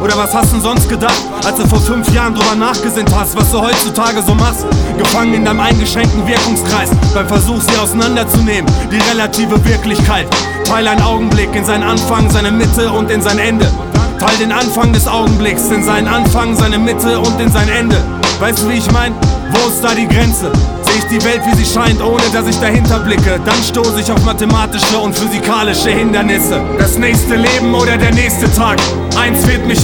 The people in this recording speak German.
Oder was hast du sonst gedacht, als du vor 5 Jahren drüber nachgesinnt hast, was du heutzutage so machst? Gefangen in deinem eingeschränkten Wirkungskreis, beim Versuch sie auseinanderzunehmen, die relative Wirklichkeit. Teil einen Augenblick in seinen Anfang, seine Mitte und in sein Ende. Teil den Anfang des Augenblicks in seinen Anfang, seine Mitte und in sein Ende. Weißt du, wie ich mein? Wo ist da die Grenze? Sehe ich die Welt, wie sie scheint, ohne dass ich dahinter blicke? Dann stoße ich auf mathematische und physikalische Hindernisse. Das nächste Leben oder der nächste Tag, eins wird mich